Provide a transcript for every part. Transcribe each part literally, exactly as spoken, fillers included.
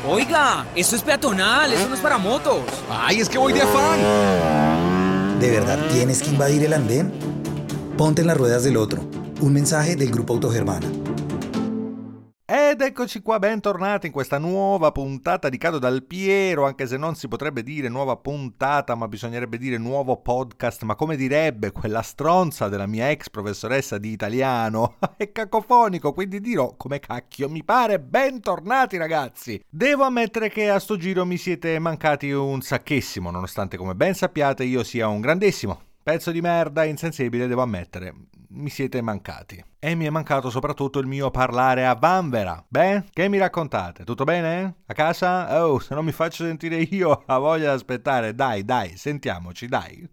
Oiga, eso es peatonal, eso no es para motos. Ay, es que voy de afán. ¿De verdad tienes que invadir el andén? Ponte en las ruedas del otro. Un mensaje del Gruppo Autogermana. Ed eccoci qua, bentornati in questa nuova puntata di Cado dal Piero, anche se non si potrebbe dire nuova puntata, ma bisognerebbe dire nuovo podcast, ma come direbbe quella stronza della mia ex professoressa di italiano, è cacofonico, quindi dirò come cacchio mi pare. Bentornati ragazzi! Devo ammettere che a sto giro mi siete mancati un sacchissimo, nonostante come ben sappiate io sia un grandissimo pezzo di merda insensibile, devo ammettere. Mi siete mancati. E mi è mancato soprattutto il mio parlare a vanvera. Beh, che mi raccontate? Tutto bene? A casa? Oh, se non mi faccio sentire io, ha voglia di aspettare. Dai, dai, sentiamoci, dai.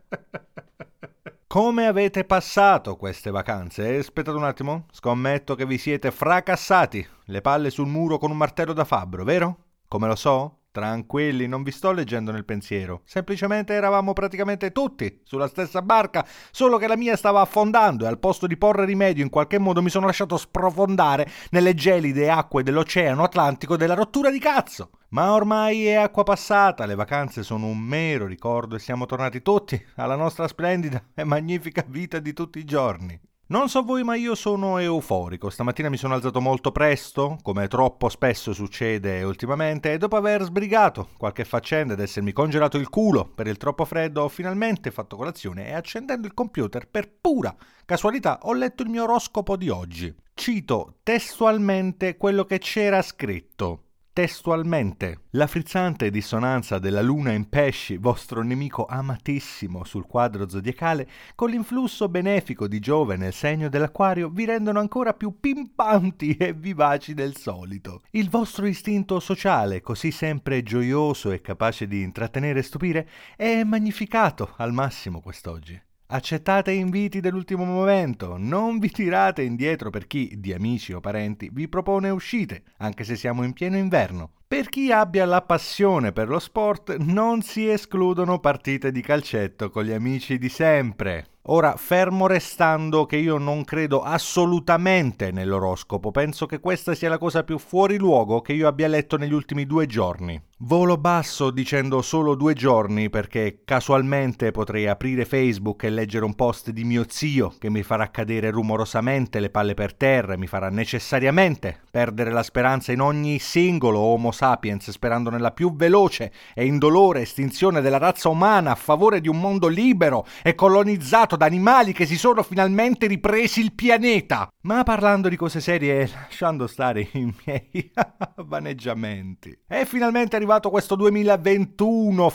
Come avete passato queste vacanze? Aspettate un attimo. Scommetto che vi siete fracassati le palle sul muro con un martello da fabbro, vero? Come lo so? Tranquilli, non vi sto leggendo nel pensiero. Semplicemente eravamo praticamente tutti sulla stessa barca, solo che la mia stava affondando e al posto di porre rimedio in qualche modo mi sono lasciato sprofondare nelle gelide acque dell'Oceano Atlantico della rottura di cazzo. Ma ormai è acqua passata, le vacanze sono un mero ricordo e siamo tornati tutti alla nostra splendida e magnifica vita di tutti i giorni. Non so voi, ma io sono euforico. Stamattina mi sono alzato molto presto, come troppo spesso succede ultimamente, e dopo aver sbrigato qualche faccenda ed essermi congelato il culo per il troppo freddo, ho finalmente fatto colazione e accendendo il computer per pura casualità ho letto il mio oroscopo di oggi. Cito testualmente quello che c'era scritto. Testualmente, la frizzante dissonanza della luna in pesci, vostro nemico amatissimo sul quadro zodiacale, con l'influsso benefico di Giove nel segno dell'Acquario, vi rendono ancora più pimpanti e vivaci del solito. Il vostro istinto sociale, così sempre gioioso e capace di intrattenere e stupire, è magnificato al massimo quest'oggi. Accettate inviti dell'ultimo momento, non vi tirate indietro per chi, di amici o parenti, vi propone uscite, anche se siamo in pieno inverno. Per chi abbia la passione per lo sport, non si escludono partite di calcetto con gli amici di sempre. Ora, fermo restando che io non credo assolutamente nell'oroscopo, penso che questa sia la cosa più fuori luogo che io abbia letto negli ultimi due giorni. Volo basso dicendo solo due giorni perché casualmente potrei aprire Facebook e leggere un post di mio zio che mi farà cadere rumorosamente le palle per terra e mi farà necessariamente perdere la speranza in ogni singolo Homo sapiens, sperando nella più veloce e indolore estinzione della razza umana a favore di un mondo libero e colonizzato da animali che si sono finalmente ripresi il pianeta. Ma parlando di cose serie, lasciando stare i miei vaneggiamenti, è finalmente arrivato questo duemilaventuno,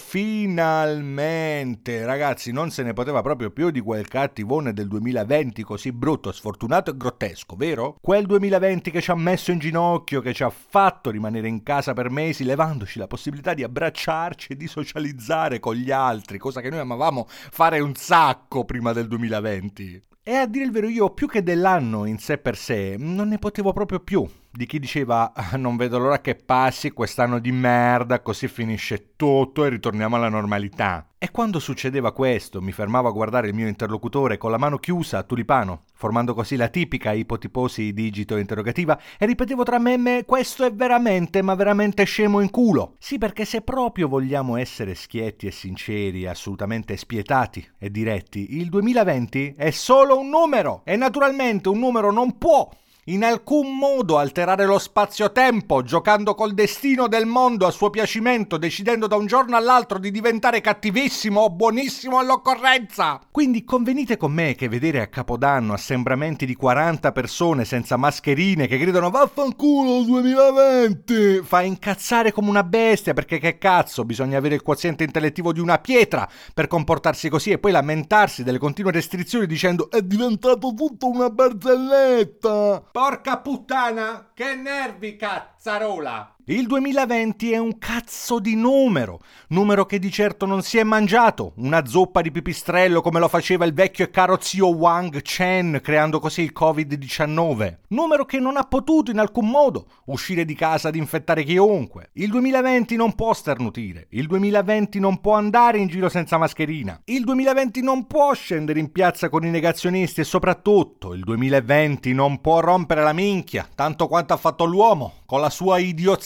finalmente. Ragazzi, non se ne poteva proprio più di quel cattivone del duemilaventi così brutto, sfortunato e grottesco, vero? Quel duemilaventi che ci ha messo in ginocchio, che ci ha fatto rimanere in casa per mesi, levandoci la possibilità di abbracciarci e di socializzare con gli altri, cosa che noi amavamo fare un sacco prima del duemilaventi. E a dire il vero io, più che dell'anno in sé per sé, non ne potevo proprio più di chi diceva non vedo l'ora che passi quest'anno di merda, così finisce tutto e ritorniamo alla normalità. E quando succedeva questo mi fermavo a guardare il mio interlocutore con la mano chiusa a tulipano, formando così la tipica ipotiposi digito interrogativa, e ripetevo tra me e me: questo è veramente, ma veramente scemo in culo. Sì, perché se proprio vogliamo essere schietti e sinceri, assolutamente spietati e diretti, il duemilaventi è solo un numero, e naturalmente un numero non può in alcun modo alterare lo spazio-tempo, giocando col destino del mondo a suo piacimento, decidendo da un giorno all'altro di diventare cattivissimo o buonissimo all'occorrenza. Quindi convenite con me che vedere a Capodanno assembramenti di quaranta persone senza mascherine che gridano vaffanculo duemilaventi fa incazzare come una bestia, perché che cazzo, bisogna avere il quoziente intellettivo di una pietra per comportarsi così e poi lamentarsi delle continue restrizioni dicendo è diventato tutto una barzelletta. Porca puttana, che nervi, cazzarola! Il duemilaventi è un cazzo di numero, numero che di certo non si è mangiato una zoppa di pipistrello come lo faceva il vecchio e caro zio Wang Chen, creando così il covid diciannove, numero che non ha potuto in alcun modo uscire di casa ad infettare chiunque. Il duemilaventi non può sternutire, il duemilaventi non può andare in giro senza mascherina, il duemilaventi non può scendere in piazza con i negazionisti e soprattutto il duemilaventi non può rompere la minchia tanto quanto ha fatto l'uomo con la sua idiozia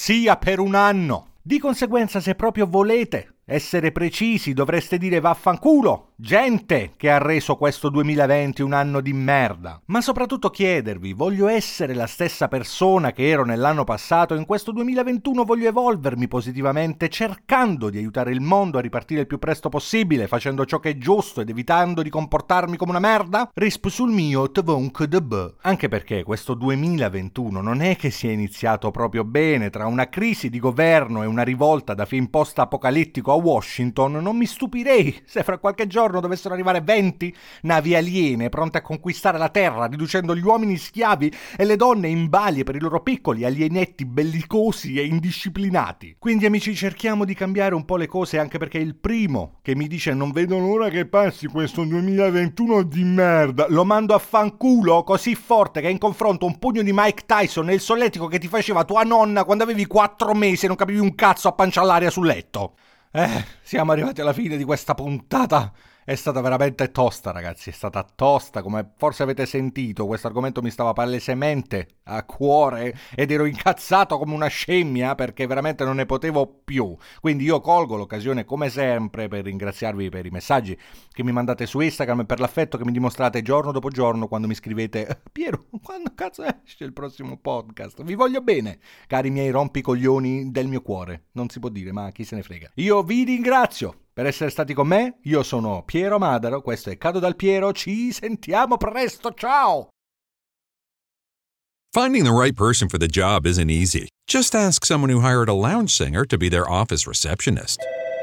sia per un anno. Di conseguenza, se proprio volete essere precisi, dovreste dire vaffanculo, gente che ha reso questo duemilaventi un anno di merda. Ma soprattutto chiedervi, voglio essere la stessa persona che ero nell'anno passato e in questo duemilaventuno voglio evolvermi positivamente, cercando di aiutare il mondo a ripartire il più presto possibile, facendo ciò che è giusto ed evitando di comportarmi come una merda? Risp sul mio tvonk db. Anche perché questo duemilaventuno non è che sia iniziato proprio bene, tra una crisi di governo e una rivolta da film post-apocalittico a Washington. Non mi stupirei se fra qualche giorno dovessero arrivare venti navi aliene pronte a conquistare la Terra, riducendo gli uomini schiavi e le donne in balie per i loro piccoli alienetti bellicosi e indisciplinati. Quindi amici, cerchiamo di cambiare un po' le cose, anche perché il primo che mi dice non vedo l'ora che passi questo duemilaventuno di merda, lo mando a fanculo così forte che in confronto un pugno di Mike Tyson e il solletico che ti faceva tua nonna quando avevi quattro mesi e non capivi un cazzo a pancia all'aria sul letto. Eh, siamo arrivati alla fine di questa puntata. È stata veramente tosta, ragazzi, è stata tosta, come forse avete sentito, questo argomento mi stava palesemente a cuore ed ero incazzato come una scemmia perché veramente non ne potevo più. Quindi io colgo l'occasione come sempre per ringraziarvi per i messaggi che mi mandate su Instagram e per l'affetto che mi dimostrate giorno dopo giorno quando mi scrivete Piero, quando cazzo esce il prossimo podcast? Vi voglio bene, cari miei rompicoglioni del mio cuore, non si può dire, ma chi se ne frega. Io vi ringrazio per essere stati con me. Io sono Piero Madaro, questo è Cado dal Piero, ci sentiamo presto, ciao! Finding the right person for the job isn't easy. Just ask someone who hired a lounge singer to be their office receptionist.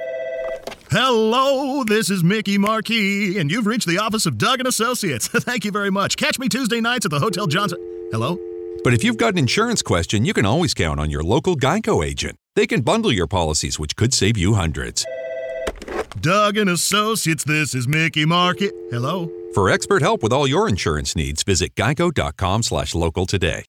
Hello, this is Mickey Marquis, and you've reached the office of Doug and Associates. Thank you very much. Catch me Tuesday nights at the Hotel Johnson. Hello? But if you've got an insurance question, you can always count on your local Geico agent. They can bundle your policies, which could save you hundreds. Doug and Associates, this is Mickey Market. Hello? For expert help with all your insurance needs, visit geico.com slash local today.